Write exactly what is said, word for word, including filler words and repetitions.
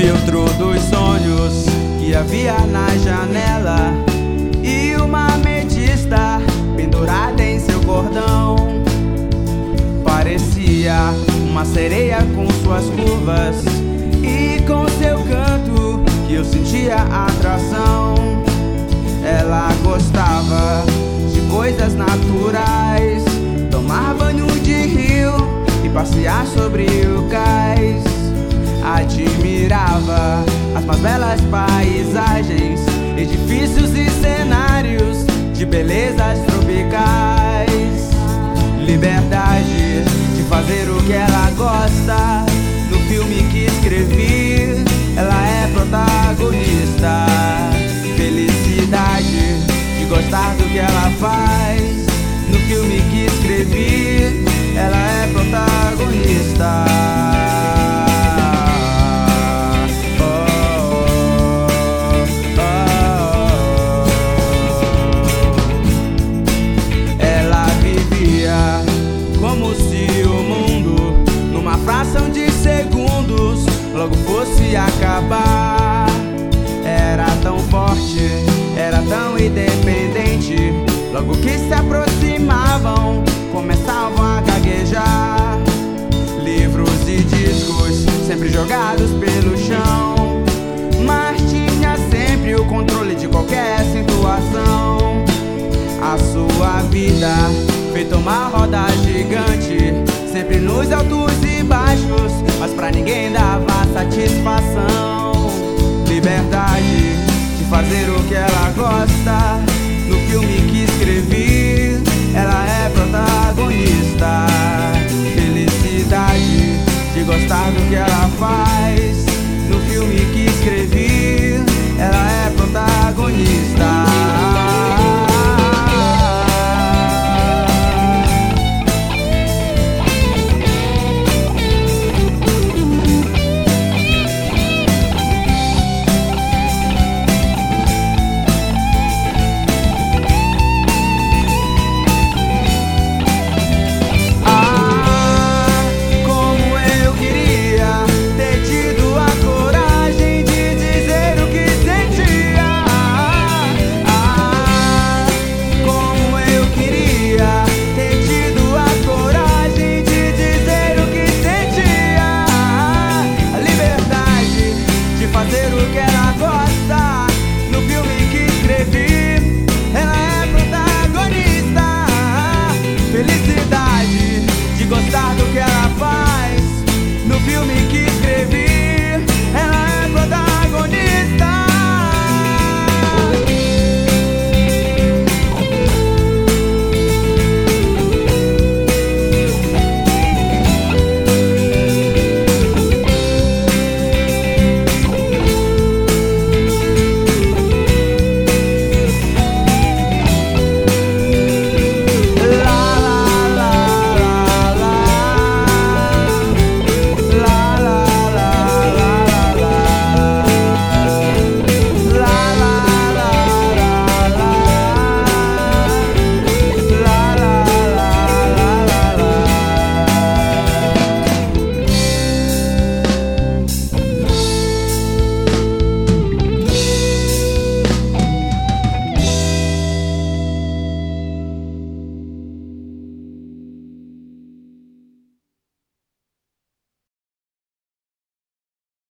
Filtro dos sonhos que havia na janela e uma ametista pendurada em seu cordão. Parecia uma sereia com suas curvas e com seu canto que eu sentia atração. Ela gostava de coisas naturais, tomar banho de rio e passear sobre o cais. Admirava as mais belas paisagens, edifícios e cenários de belezas tropicais. Liberdade de fazer o que ela gosta. No filme que escrevi, ela é protagonista. Felicidade de gostar do que ela faz. No filme que escrevi, ela é protagonista. Logo fosse acabar. Era tão forte, era tão independente. Logo que se aproximavam, começavam a gaguejar. Livros e discos sempre jogados pelo chão, mas tinha sempre o controle de qualquer situação. A sua vida feita uma roda gigante, sempre nos altos e baixos, mas pra ninguém dava satisfação. Liberdade de fazer o que ela gosta. No filme que escrevi, ela é protagonista. Felicidade de gostar do que ela faz.